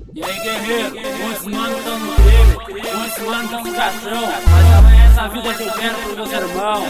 E aí, guerreiro, muitos manos tão no trigo, muitos manos tão no caixão, mas não é essa vida que eu quero pros meus irmãos.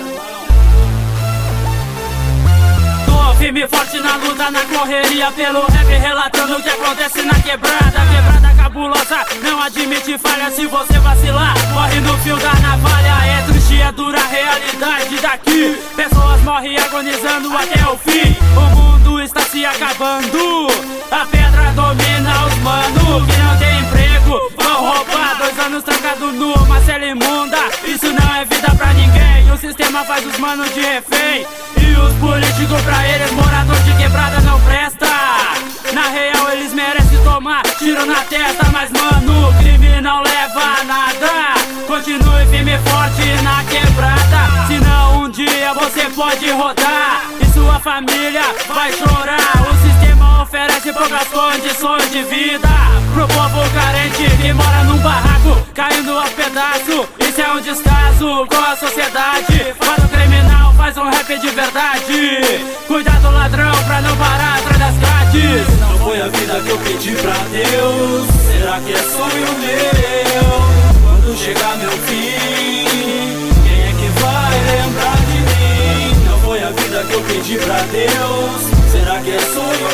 Tô firme e forte na luta, na correria pelo rap, relatando o que acontece na quebrada. Quebrada cabulosa, não admite falha. Se você vacilar, morre no fio da navalha. É triste, é dura a realidade daqui. Pessoas morrem agonizando até o fim. O mundo está se acabando. A pedra domina os mano que não tem emprego, vão roubar. 2 anos trancado numa cela imunda. Isso não é vida pra ninguém. O sistema faz os manos de refém. E os políticos pra eles, morador de quebrada não presta. Na real eles merecem tomar tiro na testa. Mas mano, o crime não leva a nada. Continue firme e forte na quebrada, senão um dia você pode rodar e sua família vai chorar. O sistema oferece poucas condições de vida pro povo carente que mora num barraco, caindo aos pedaços. Isso é um descaso com a sociedade. Para o criminal faz um rap de verdade. Cuidado ladrão pra não parar atrás das grades. Não foi a vida que eu pedi pra Deus, será que é sonho meu? Quando chegar meu fim, quem é que vai lembrar de mim? Não foi a vida que eu pedi pra Deus, será que é sonho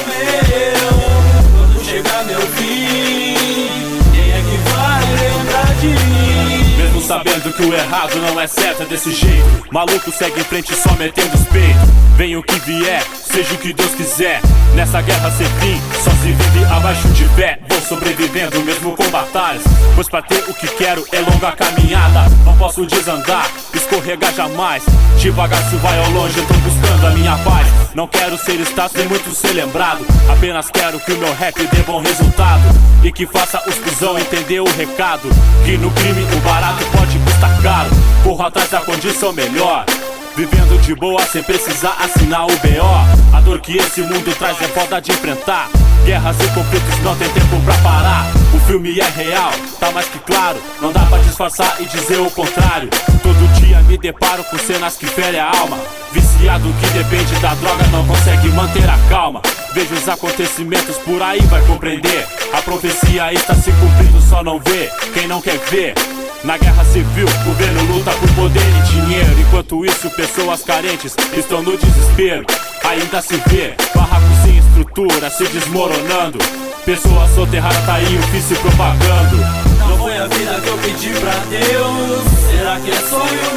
meu? Quando chegar meu fim, quem é que vai lembrar de mim? Mesmo sabendo que o errado não é certo, é desse jeito. Maluco segue em frente só metendo os peitos. Venha o que vier, seja o que Deus quiser. Nessa guerra sem fim, só se vive abaixo de pé. Vou sobrevivendo mesmo com batalhas, pois pra ter o que quero é longa caminhada. Não posso desandar, escorregar jamais. Devagar se vai ao longe, eu tô buscando a minha paz. Não quero ser status nem muito ser lembrado. Apenas quero que o meu rap dê bom resultado e que faça os cuzão entender o recado. Que no crime o barato pode custar caro. Corro atrás da condição melhor, vivendo de boa sem precisar assinar o BO. A dor que esse mundo traz é foda de enfrentar. Guerras e conflitos não tem tempo pra parar. O filme é real, tá mais que claro. Não dá pra disfarçar e dizer o contrário. Todo dia me deparo com cenas que ferem a alma. Viciado que depende da droga não consegue manter a calma. Vejo os acontecimentos por aí, vai compreender. A profecia está se cumprindo, só não vê quem não quer ver. Na guerra civil, o governo luta por poder e dinheiro. Enquanto isso, pessoas carentes estão no desespero. Ainda se vê barracos sem estrutura se desmoronando. Pessoas soterradas, tá aí o fim se propagando. Não foi a vida que eu pedi pra Deus, será que é sonho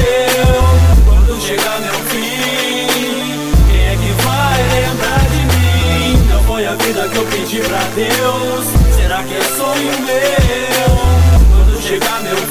meu? Quando chegar meu fim, quem é que vai lembrar de mim? Não foi a vida que eu pedi pra Deus, será que é sonho meu? Quando chegar meu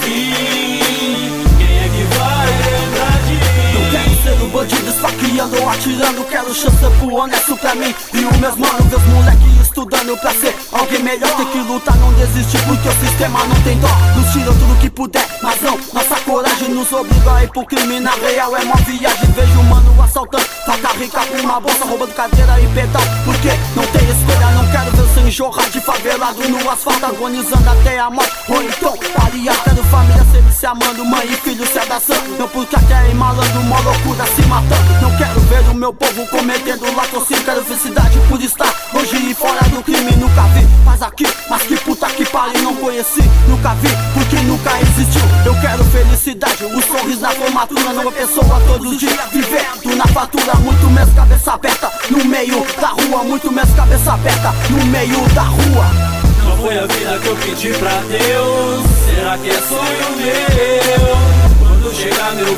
fim, quem é que vai lembrar de mim? Não quero ser um bandido esfaqueando ou atirando. Quero chance pro honesto pra mim e os meus manos, meus moleque estudando pra ser alguém melhor. Tem que lutar, não desistir porque o sistema não tem dó. Nos tira tudo que puder, mas não, nossa coragem nos obriga a ir pro crime. Na real é uma viagem, vejo o mano assaltando faca rica com uma bolsa, roubando cadeira e pedal. Porque não tem escolha, não quero ver sangue jorrar de favelado no asfalto, agonizando até a morte. Ou então, aliás, quero família sempre se amando, mãe e filho se abraçando. Não porque querem malandro, uma loucura se matando. Não quero ver o meu povo cometendo latrocínio. Quero felicidade por estar hoje e fora do crime. Nunca vi, mas que puta que pariu, não conheci. Nunca vi, porque nunca existiu. Eu quero felicidade, um sorriso na formatura. Numa pessoa todos os dias vivendo na fatura. Muito menos cabeça aberta no meio da rua. Muito menos cabeça aberta no meio da rua. Não foi a vida que eu pedi pra Deus, será que é sonho meu? Quando chegar meu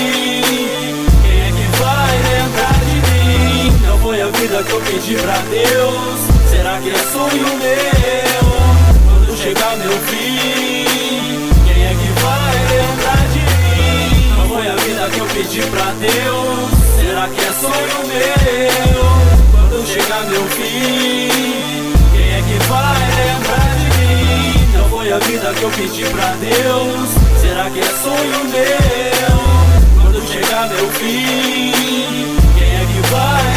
fim, quem é que vai lembrar de mim? Não foi a vida que eu pedi pra Deus, será que é sonho meu? Quando chegar meu fim, quem é que vai lembrar de mim? Não foi a vida que eu pedi pra Deus, será que é sonho meu? Quando chegar meu fim, quem é que vai lembrar de mim? Não foi a vida que eu pedi pra Deus, será que é sonho meu? Quando chegar meu fim, quem é que vai